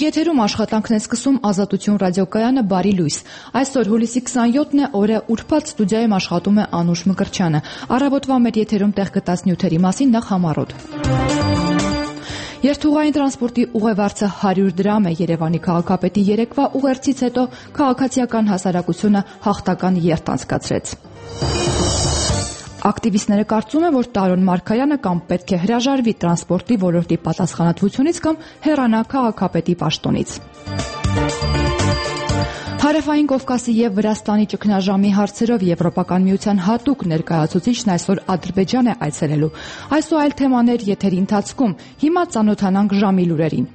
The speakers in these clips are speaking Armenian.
Եթերում աշխատանքն է սկսում Ազատություն ռադիոկայանը «Բարի լույս»։ Այսօր հուլիսի 27-ն է, օրը ուրբաթ ստուդիայում աշխատում է Անուշ Մկրտչյանը։ Առավոտվա մեր եթերում տեղ գտած նյութերի մասին նախ համառոտ։ Երթուղային տրանսպորտի ուղևարձը 100 դրամ է։ Երևանի քաղաքապետի երեկվա ուղերձից հետո քաղաքացիական հասարակությունը հաղթական երթ անցկացրեց։ Ակտիվիստները կարծում են, որ Տարոն Մարգարյանը կամ պետք է հրաժարվի տրանսպորտի ոլորտի պատասխանատվությունից կամ հեռանա քաղաքապետի պաշտոնից։ Հարավային Կովկասի եւ Վրաստանի ճգնաժամի հարցերով Եվրոպական միության հատուկ ներկայացուցիչն այսօր Ադրբեջան է այցելելու։ Այս ու այլ թեմաներ եթերի ընթացքում։ Հիմա ծանոթանանք ժամի լուրերին։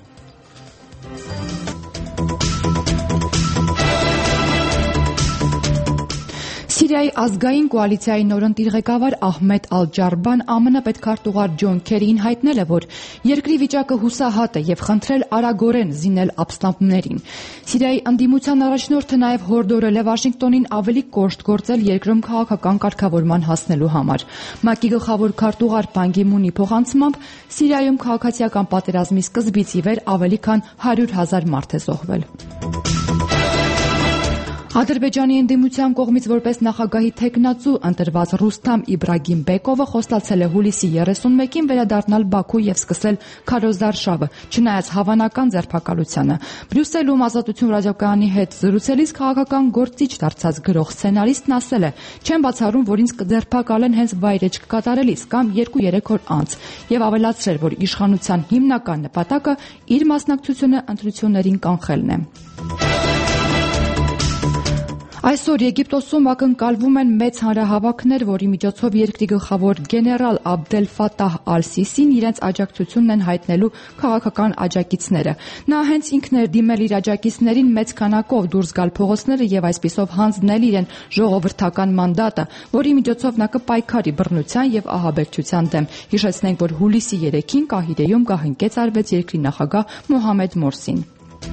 Սիրիայի ազգային կոալիցիայի նորընտիր ղեկավար Ահմեդ Ալ-Ջարբան ԱՄՆ պետքարտուղար Ջոն Քերիին հայտնել է, որ երկրի վիճակը հուսահատ է եւ խնդրել արագորեն զինել ապստամբներին։ Սիրիայի ընդդիմության առաջնորդը նաեւ հորդորել է Վաշինգտոնին ավելի կոշտ գործել երկրում քաղաքական կարգավորման հասնելու համար։ ՄԱԿ-ի գլխավոր քարտուղար Պան Գի Մունի փոխանցմամբ Սիրիայում քաղաքացիական պատերազմի սկզբից ի վեր ավելի քան 100,000 մարդ է զոհվել։ Ադրբեջանի ընդդիմության կողմից որպես նախագահի թեկնածու ընտրված Ռուստամ Իբրագիմբեկովը խոստացել է հուլիսի 31-ին վերադառնալ Բաքու եւ սկսել քարոզարշավը, չնայած հավանական ձերբակալությանը։ Բրյուսելում Ազատություն ռադիոկայանի հետ զրուցելիս քաղաքական գործիչ դարձած գրող սցենարիստն ասել է. «Չեմ բացառում, որ ինձ կձերբակալեն հենց վայրեջք կատարելիս կամ 2-3 օր անց» եւ ավելացրել, որ իշխանության հիմնական նպատակը իր մասնակցությունը ընտրություններին կանխելն է։ Այսօր Եգիպտոսում ակնկալվում են մեծ հանրահավաքներ, որի միջոցով երկրի գլխավոր գեներալ Աբդել Ֆաթահ Ալ-Սիսին իրենց աջակցությունն են հայտնելու քաղաքական աջակիցները։ Նա հենց ինքն էր դիմել իր աջակիցներին մեծ քանակով դուրս գալ փողոցները եւ այսպիսով հանձնել իրեն ժողովրդական մանդատը, որի միջոցով նա կպայքարի բռնության եւ ահաբեկչության դեմ։ Հիշեցնենք, որ հուլիսի 3-ին Կահիրեում գահընկեց արվեց երկրի նախագահ Մոհամեդ Մորսին։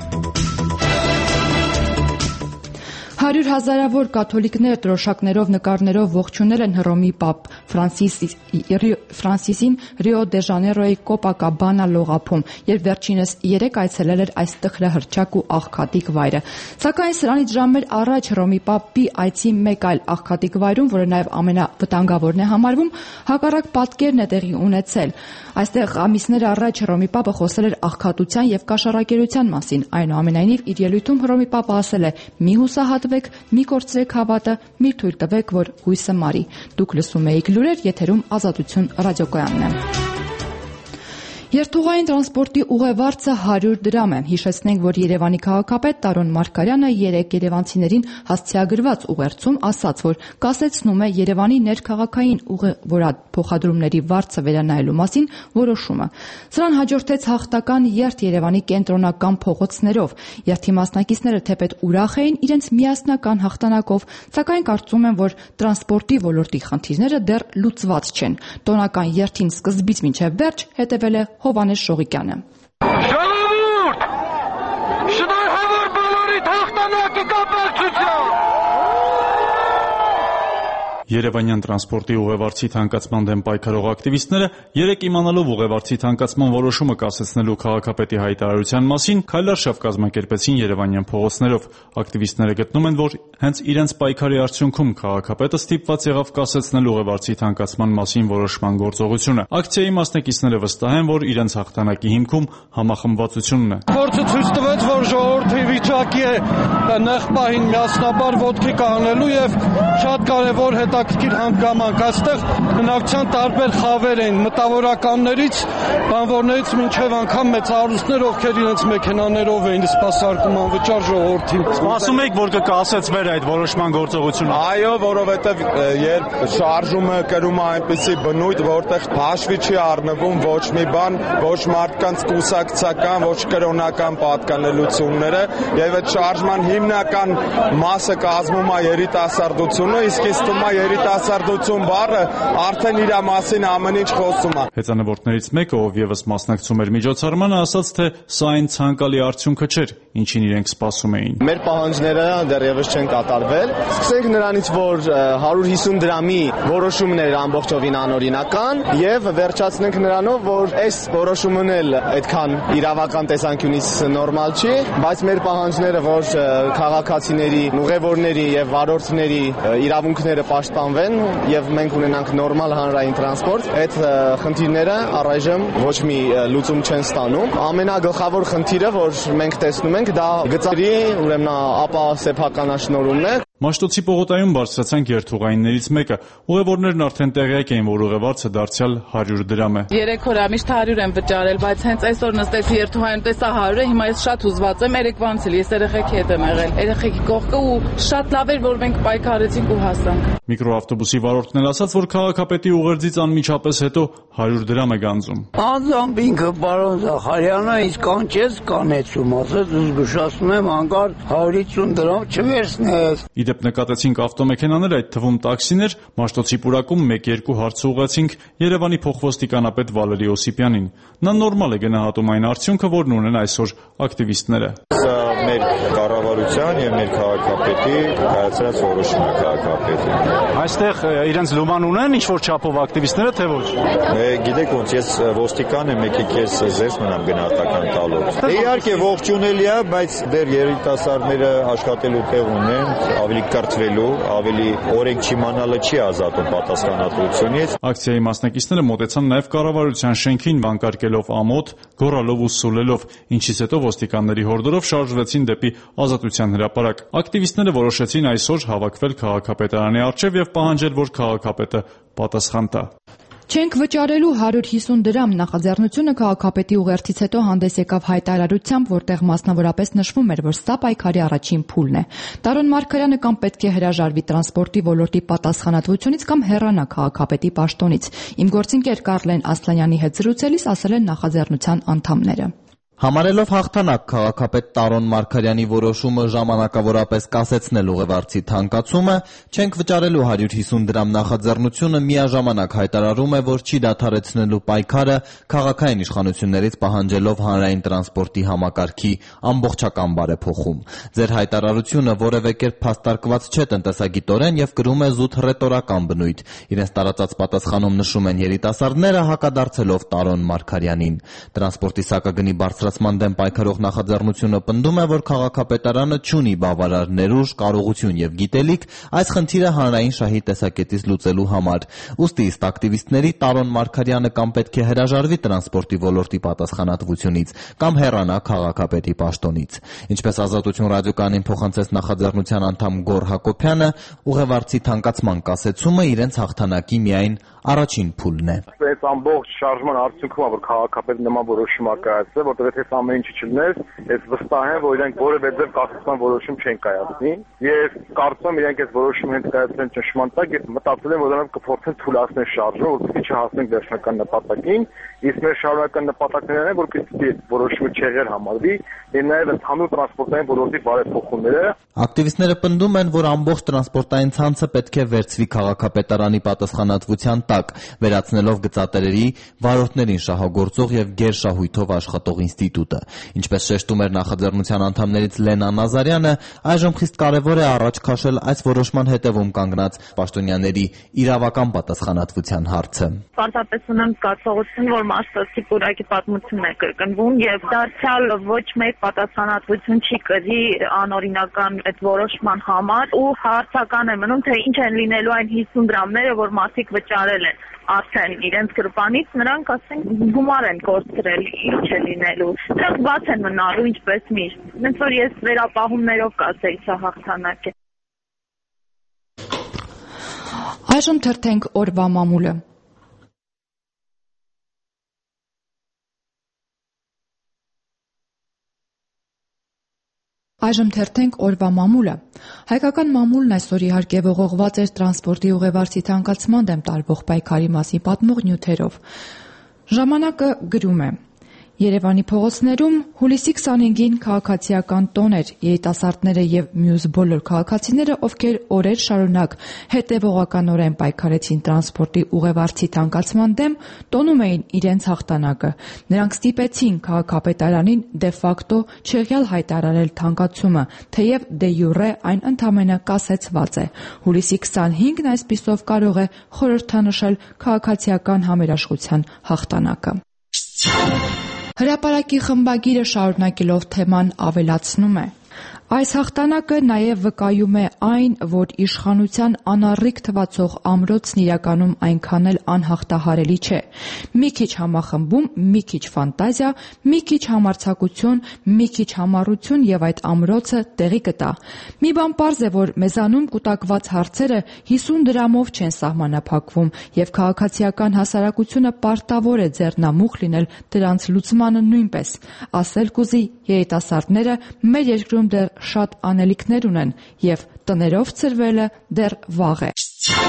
100,000-ավոր կաթոլիկներ դրոշակներով, նկարներով ողջունել են Հռոմի Պապ Ֆրանսիսին Ռիո դե Ժանեյրոյի Կոպակաբանա լողափում, երբ վերջինս 3 այցելել էր այս տխրահռչակ ու աղքատիկ վայրը։ Սակայն սրանից ժամեր առաջ Հռոմի Պապի այցի մեկ այլ աղքատիկ վայրում, որը նաև ամենավտանգավորն է համարվում, հակառակ պատկերն է տեղի ունեցել։ Այստեղ ամիսներ առաջ Հռոմի Պապը խոսել էր աղքատության եւ կաշառակերության մասին։ Այնուամենայնիվ իր ելույթում Հռոմի Պապը ասել է. «Մի հուսահատվեք, մի կորցրեք հավատը, մի թույլ տվեք, որ հույսը մարի»։ Դուք լսում եք լուրեր, եթերում Ազատություն ռադիոկայանն է։ Երթուղային տրանսպորտի ուղևարձը 100 դրամ է։ Հիշեցնենք, որ Երևանի քաղաքապետ Տարոն Մարգարյանը երեկ երևանցիներին հասցեագրված ուղերձում ասաց, որ կասեցնում է Երևանի ներքաղաքային ուղևորափոխադրումների վարձը վերանայելու մասին որոշումը։ Սրան հաջորդեց հաղթական երթ Երևանի կենտրոնական փողոցներով։ Երթի մասնակիցները թեպետ ուրախ էին իրենց միասնական հաղթանակով, սակայն կարծում են, որ տրանսպորտի ոլորտի խնդիրները դեռ լուծված չեն։ Տոնական երթին սկզբից մինչև վերջ հետևել է Հովհաննես Շողիկյանը։ Ժողովուրդ, շնորհավոր բոլորիդ հաղթանակի կապակցությամբ։ Երևանյան տրանսպորտի ուղևարձի թանկացման դեմ պայքարող ակտիվիստները երեկ իմանալով ուղևարձի թանկացման որոշումը կասեցնելու քաղաքապետի հայտարարության մասին քայլարշավ կազմակերպեցին երևանյան փողոցներով։ Ակտիվիստները գտնում են, որ հենց իրենց պայքարի արդյունքում քաղաքապետը ստիպված եղավ կասեցնել ուղևարձի թանկացման մասին որոշման գործողությունը։ Ակցիայի մասնակիցները վստահ են, որ իրենց հաղթանակի հիմքում համախմբվածությունն է։ Փորձը ցույց տվեց, որ ժողովրդի վիճակի է նեղ պահին միասնաբար ոտքի կանգնելու եւ շատ կարեւոր հետաքրքիր հանգամանք։ Այստեղ բնակչության տարբեր խավեր են, մտավորականներից, բանվորներից մինչև անգամ մեծահարուստներ, ովքեր իրենց մեքենաներով էին սպասարկում անվճար ժողովրդին։ Սպասում եք, որ կկասեցվեր այդ որոշման գործողությունը։ Այո, որովհետև երբ շարժումը կրում է այնպիսի բնույթ, որտեղ հաշվի չի առնվում ոչ մի բան, ոչ մարդկանց կուսակցական, ոչ կրոնական պատկանելությունները, Նաև այդ շարժման հիմնական մասը կազմում է երիտասարդությունը, իսկ ինձ թվում է երիտասարդություն բառը արդեն իր մասին ամեն ինչ խոսում է։ Հեծանվորդներից մեկը, ով եւս մասնակցում էր միջոցառմանը, ասաց, թե սա այն ցանկալի արդյունքը չէր, ինչին իրենք սպասում էին։ Մեր պահանջները դեռևս չեն կատարվել։ Սկսենք նրանից, որ 150 դրամի որոշումն էր ամբողջովին անօրինական, եւ վերջացնենք նրանով, որ այս որոշումն էլ այդքան իրավական տեսանկյունից նորմալ չի, բայց մեր պահանջները, որ քաղաքացիների, ուղևորների եւ վարորդների իրավունքները պաշտպանվեն եւ մենք ունենանք նորմալ հանրային տրանսպորտ, այդ խնդիրները առայժմ ոչ մի լուծում չեն ստանում։ Ամենագլխավոր խնդիրը, որ մենք տեսնում ենք, դա գծերի, ուրեմն ապա սեփականաշնորհումն է։ Մաշտոցի պողոտայում բարձրացանք երթուղայիններից մեկը։ Ուղևորներն արդեն տեղյակ էին, որ ուղևորցը դարձյալ 100 դրամ է։ 3 օր միշտ 100 եմ վճարել, բայց հենց այսօր նստեցի երթուղայում, տեսա 100 է, հիմա ես շատ հուզված եմ, երեկվանից էլ ես երեխեքի հետ եմ եղել։ Երեխեքի կողքը ու շատ լավ էր, որ մենք պայքարեցինք ու հասանք։ Միկրոավտոբուսի վարորդն էլ ասաց, որ քաղաքապետի ուղերձից անմիջապես հետո 100 դրամ է գանձում։ Անձամբ ինքը պարոն Զախարյանը իսկ կանչեց կանեցում, ասաց զգուշացնում եմ հանկարծ 150 դրամ չվերցնես։ Իդեպ նկատեցինք ավտոմեքենաներ, այդ թվում տաքսիներ, Մաշտոցի պուրակում 1-2 հարց ուղղեցինք Երևանի փոխոստիկանապետ Վալերի Օսիպյանին։ Նա նորմալ է գնահատում այն արդյունքը, որն ունեն այսօր ակտիվիստները։ Սա մեր կառավարության եւ մեր քաղաքապետի կայացրած որոշում է քաղաքապետի։ Այստեղ իրենց լուման ունեն ինչ-որ չափով ակտիվիստները, թե ոչ։ Գիտեք ոնց ես ոստիկան եմ, եկեք ես զերծ մնամ գնահատական տալով։ Իհարկե ողջունելի է, բայց դեռ երիտասարդները աշխատելու տեղ ունեն, ավելի կրթվելու, ավելի օրենք չիմանալը չի ազատում պատասխանատվությունից։ Ակցիայի մասնակիցները մոտեցան նաև կառավարության շենքին, վանկարկելով ամոթ, գոռալով ու սուլելով, ինչից հետո ոստիկանների հորդորով շարժվեցին դեպի Ազատության հրապարակ։ Ակտիվիստները որոշեցին այսօր հավաքվել քաղաքապետարանի առջև եւ պահանջել, որ քաղաքապետը պատասխան տա։ Չենք վճարելու 150 դրամ նախաձեռնությունը քաղաքապետի ուղերձից հետո հանդես եկավ հայտարարությամբ, որտեղ մասնավորապես նշվում էր, որ սա պայքարի առաջին փուլն է։ Տարոն Մարգարյանը կամ պետք է հրաժարվի տրանսպորտի ոլորտի պատասխանատվությունից կամ հեռանա քաղաքապետի պաշտոնից։ Իմ գործընկեր Կարլեն Ասլանյանի հետ զրուցելիս ասել են նախաձեռնության անդամները։ Համարելով հաղթանակ քաղաքապետ Տարոն Մարգարյանի որոշումը ժամանակավորապես կասեցնել ուղևորցի թանկացումը, չենք վճարելու 150 դրամ նախաձեռնությունը միաժամանակ հայտարարում է, որ չի դադարեցնելու պայքարը քաղաքային իշխանություններից պահանջելով հանրային տրանսպորտի համակարգի ամբողջական բարեփոխում։ Ձեր հայտարարությունը որևէ կերպ փաստարկված չէ տնտեսագիտորեն եւ կրում է զուտ ռետորական բնույթ։ Իրենց տարածած պատասխանում նշում են երիտասարդները հակադարձելով Տարոն Մարգարյանին։ Տրանսպորտի սակագնի բարձրացման դեմ պայքարող նախաձեռնությունը պնդում է, որ քաղաքապետարանը չունի բավարար ներուժ, կարողություն եւ գիտելիք այս խնդիրը հանրային շահի տեսակետից լուծելու համար։ Ուստի ըստ ակտիվիստների Տարոն Մարգարյանը կամ պետք է հրաժարվի տրանսպորտի ոլորտի պատասխանատվությունից, կամ հեռանա քաղաքապետի պաշտոնից։ Ինչպես Ազատություն ռադիոկայանին փոխանցեց նախաձեռնության անդամ Գոռ Հակոբյանը, ուղևորցի թանկացման կասեցումը իրենց հաղթանակի միայն առաջին փուլն է։ Այս ամբողջ շարժման արդյունքում է, որ քաղաքապետը նման որոշում կայացրել, որտեղ եթե ամեն ինչ չլներ, ես վստահ եմ, որ իրենք որևէ ձև կասեցման որոշում չեն կայացնի։ Ես կարծում եմ, իրենք այս որոշումը հենց կայացրել ճշմարտ տակ, ես մտածել եմ, որ նրանք կփորձեն թույլատրել շարժումը, որպեսզի չհասնենք վերջնական նպատակին, իսկ մեր շարունակական նպատակներն են, որպեսզի որոշումը չեղեր համարվի, եւ նաեւ ընդհանուր տրանսպորտային ոլորտի բարեփոխումները։ Ակտիվիստները պնդում են, որ ամբողջ տրանսպորտային ցանցը պետք է վերցվի քաղաքապետարանի պատասխանատվության տակ, վերացնելով գծատերերի, վարորդներին շահագործող եւ գերշահույթով աշխատող ինստիտուտը։ Ինչպես շեշտում էր նախաձեռնության անդամներից Լենա Նազարյանը, այժմ խիստ կարևոր է առաջ քաշել այս որոշման հետևում կանգնած պաշտոնյաների իրավական պատասխանատվության հարցը։ Պարզապես ունեմ զգացողություն, որ Մաշտոցի պուրակի պատմությունն է կրկնվում եւ դարձյալ ոչ մեկ պատասխանատվություն չի կրի անօրինական այդ որոշման համար ու հարցական է մնում, թե ինչ են լինելու այն 50 դրամները, որ մարդիկ վճարել են արդեն իրենց գրպանից, նրանք ասենք գումար են կորցրել, ինչ է լինելու։ Դրանք բաց են մնալու ինչպես միշտ։ Ոնց որ ես վերապահումներով կասեի, սա հաղթանակ է։ Այժմ թերթենք օրվա մամուլը։ Այժմ թերթենք օրվա մամուլը։ Հայկական մամուլն այսօր իհարկե ողողված էր տրանսպորտի ուղևորցի թանկացման դեմ տարվող պայքարի մասին պատմող նյութերով։ Ժամանակը գրում է. Երևանի փողոցներում հուլիսի 25-ին քաղաքացիական տոն էր։ Երիտասարդները եւ մյուս բոլոր քաղաքացիները, ովքեր օրեր շարունակ հետևողականորեն պայքարեցին տրանսպորտի ուղևորցի թանկացման դեմ, տոնում էին իրենց հաղթանակը։ Նրանք ստիպեցին քաղաքապետարանին դե ֆակտո չեղյալ հայտարարել թանկացումը, թեև դե յուրե այն ընդամենը կասեցված է։ Հուլիսի 25-ն այսպիսով կարող է խորհրդանշել քաղաքացիական համերաշխության հաղթանակը։ Հրապարակի խմբագիրը շարունակելով թեման ավելացնում է. Այս հաղթանակը նաև վկայում է այն, որ իշխանության անառիկ թվացող ամրոցն իրականում այնքան էլ անհաղթահարելի չէ։ Մի քիչ համախմբում, մի քիչ ֆանտազիա, մի քիչ համարձակություն, մի քիչ համառություն եւ այդ ամրոցը տեղի կտա։ Մի բան պարզ է, որ մեզանում կուտակված հարցերը 50 դրամով չեն սահմանափակվում եւ քաղաքացիական հասարակությունը պարտավոր է ձեռնամուխ լինել դրանց լուծմանը նույնպես։ Ասել կուզի երիտասարդները մեր երկրում դեռ շատ անելիքներ ունեն եւ տներով ծրվելը դեռ վաղ է։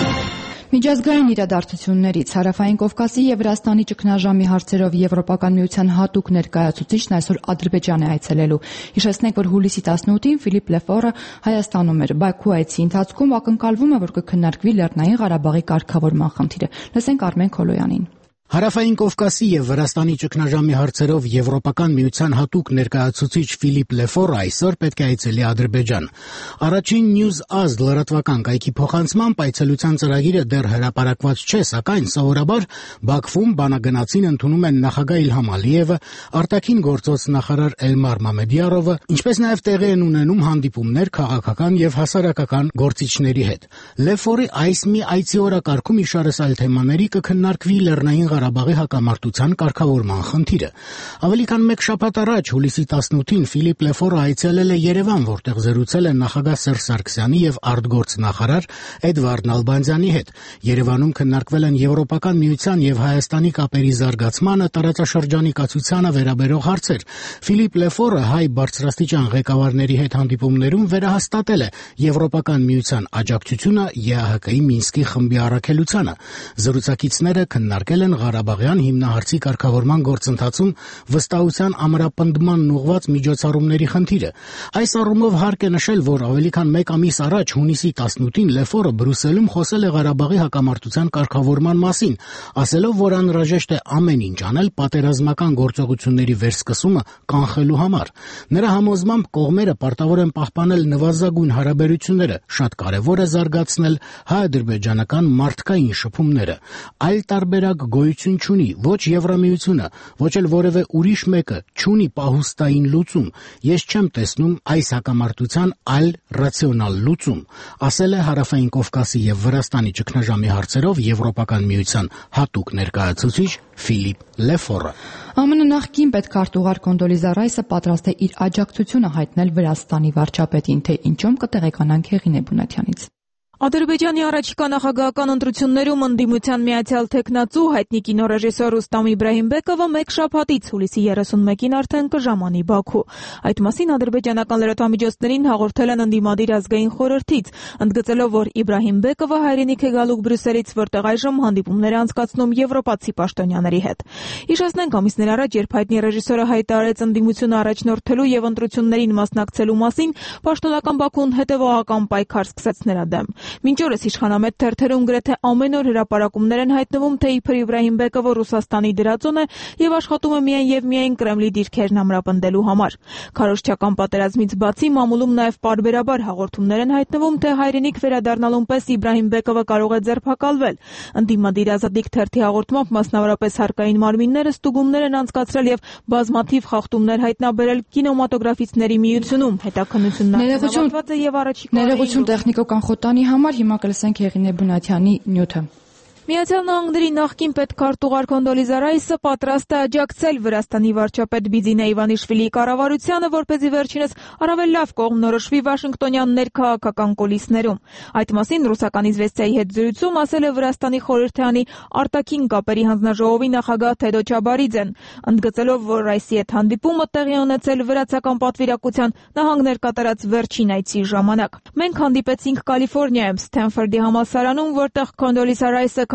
Միջազգային իրադարձություններից Հարավային Կովկասի եւ Վրաստանի ճգնաժամի հարցերով Եվրոպական միության հատուկ ներկայացուցիչն այսօր Ադրբեջան է այցելելու։ Հիշեցնենք, որ հուլիսի 18-ին Ֆիլիպ Լեֆորը Հայաստանում էր։ Բաքու այցի ընթացքում ակնկալվում է, որ կքննարկվի Լեռնային Ղարաբաղի կարգավորման խնդիրը։ Լսենք Արմեն Քոլոյանին։ Հարավային Կովկասի եւ Վրաստանի ճգնաժամի հարցերով Եվրոպական միության հատուկ ներկայացուցիչ Ֆիլիպ Լեֆորը այսօր պետք է այցելի Ադրբեջան։ Առաջին News Az լրատվական կայքի փոխանցմամբ այցելության ծրագիրը դեռ հրապարակված չէ, սակայն սովորաբար Բաքվում բանագնացին ընդունում են նախագահ Իլհամ Ալիևը, արտաքին գործոց նախարար Էլմար Մամեդյարովը, ինչպես նաեւ տեղի են ունենում հանդիպումներ քաղաքական եւ հասարակական գործիչների հետ։ Լեֆորի այս մի այցի օրակարգում իշարսալ թեմաների կքննարկվի Լեռնային Ղարաբաղի հակամարտության կարգավորման խնդիրը։ Ավելի քան մեկ շաբաթ առաջ հուլիսի 18-ին Ֆիլիպ Լեֆորը այցելել է Երևան, որտեղ զրուցել է նախագահ Սերժ Սարգսյանի եւ արտգործնախարար Էդվարդ Նալբանդյանի հետ։ Երևանում քննարկվել են Եվրոպական միության եւ Հայաստանի կապերի զարգացմանը, տարածաշրջանի կացությանը վերաբերող հարցեր։ Ֆիլիպ Լեֆորը հայ բարձրաստիճան ղեկավարների հետ հանդիպումներում վերահաստատել է Եվրոպական միության աջակցությունը ԵԱՀԿ-ի Մինսկի խմբի առաքելությանը։ Զրուցակիցները քննարկել են Ղարաբաղյան հիմնահարցի կարգավորման գործընթացում վստահության ամրապնդմանն ուղղված միջոցառումների խնդիրը։ Այս առումով հարկ է նշել, որ ավելի քան մեկ ամիս առաջ հունիսի 18-ին Լեֆորը Բրյուսելում խոսել է Ղարաբաղի հակամարտության կարգավորման մասին, ասելով, որ անհրաժեշտ է ամեն ինչ անել պատերազմական գործողությունների վերսկսումը կանխելու համար։ Նրա համոզմամբ կողմերը պարտավոր են պահպանել նվազագույն հարաբերությունները, շատ կարևոր է զարգացնել հայ-ադրբեջանական մարդկային շփումները։ Այլ տարբերակ գոյություն չունի, ոչ Եվրամիությունը, ոչ էլ որևէ ուրիշ մեկը չունի պահուստային լուծում։ Ես չեմ տեսնում այս հակամարտության այլ ռացիոնալ լուծում, ասել է Հարավային Կովկասի եւ Վրաստանի ճգնաժամի հարցերով Եվրոպական միության հատուկ ներկայացուցիչ Ֆիլիպ Լեֆորը։ ԱՄՆ նախկին պետքարտուղար Կոնդոլիզա Ռայսը պատրաստ է իր աջակցությունը հայտնել Վրաստանի վարչապետին, թե ինչում կտեղեկանանք Հեղինե Բունաթյանից։ Ադրբեջանի առաջիկա նախագահական ընտրություններում ընդդիմության միացյալ թեկնածու հայտնի կինոռեժիսոր Ռուստամ Իբրահիմբեկովը մեկ շաբաթից հուլիսի 31-ին արդեն կժամանի Բաքու։ Այդ մասին ադրբեջանական լրատվամիջոցներին հաղորդել են ընդդիմադիր ազգային խորհրդից, ընդգծելով, որ Իբրահիմբեկովը հայրենիք է գալու Բրյուսելից, որտեղ այժմ հանդիպումներ է անցկացնում եվրոպացի պաշտոնյաների հետ։ Հիշեցնենք, ամիսներ առաջ, երբ հայտնի ռեժիսորը հայտարարեց ընդդիմությունը առաջնորդելու եւ ընտրություններին մասնակցելու մասին, պաշտոնական Բաքուն հետեւողական պայքար սկսեց նրա դեմ։ Մինչ օրս իշխանամետ թերթերում գրեթե ամեն օր հրապարակումներ են հայտնվում, թե իբր Իբրահիմբեկովը Ռուսաստանի դրածոն է եւ աշխատում է միայն եւ միայն Կրեմլի դիրքերն ամրապնդելու համար։ Քարոզչական պատերազմից բացի մամուլում նաեւ պարբերաբար հաղորդումներ են հայտնվում, թե հայրենիք վերադառնալուն պես Իբրահիմբեկովը կարող է ձերբակալվել։ Ընդդիմադիր Ազատիկ թերթի հաղորդմամբ մասնավորապես հարկային մարմինները ստուգումներ են անցկացրել եւ բազմաթիվ խախտումներ հայտնաբերել կինոմատոգրաֆիստների միությունում։ Հետաքննությունն ավարտված է եւ առաջիկա ներողություն տեխնիկական խոտանի համար հիմա կլսենք Հեղինե Բունաթյանի նյութը։ Միացյալ Նահանգների նախկին պետքարտուղար Կոնդոլիզա Ռայսը պատրաստ է աջակցել Վրաստանի վարչապետ Բիձինե Իվանիշվիլիի կառավարությանը, որպեսզի վերջինս առավել լավ կողմնորոշվի Վաշինգտոնյան ներքաղաքական կուլիսներում։ Այդ մասին ռուսական իզվեստիայի հետ զրույցում ասել է Վրաստանի խորհրդարանի արտաքին կապերի հանձնաժողովի նախագահ Թեդո Չաբարիձեն, ընդգծելով, որ Ռայսի հետ հանդիպումը տեղի ունեցել վրացական պատվիրակության նահանգներ կատարած վերջին այցի ժամանակ։ Մենք հանդիպեցինք Կալիֆոռնիայում Սթենֆորդի համալսարանում, որտեղ Կոնդոլիզա Ռայսը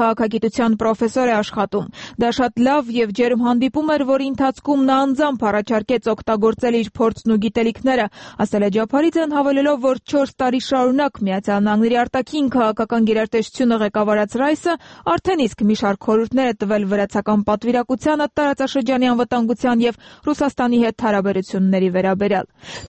քաղաքագիտության պրոֆեսոր է աշխատում։ Դա շատ լավ եւ ջերմ հանդիպում էր, որի ընթացքում նա անձամբ առաջարկեց օգտագործել իր փորձն ու գիտելիքները, ասել է Ջափարիձեն, հավելելով, որ 4 տարի շարունակ Միացյալ Նահանգների արտաքին քաղաքական գերատեսչությունը ղեկավարած Ռայսը արդեն իսկ մի շարք խորհուրդներ է տվել վրացական պատվիրակությանը տարածաշրջանի անվտանգության եւ Ռուսաստանի հետ հարաբերությունների վերաբերյալ։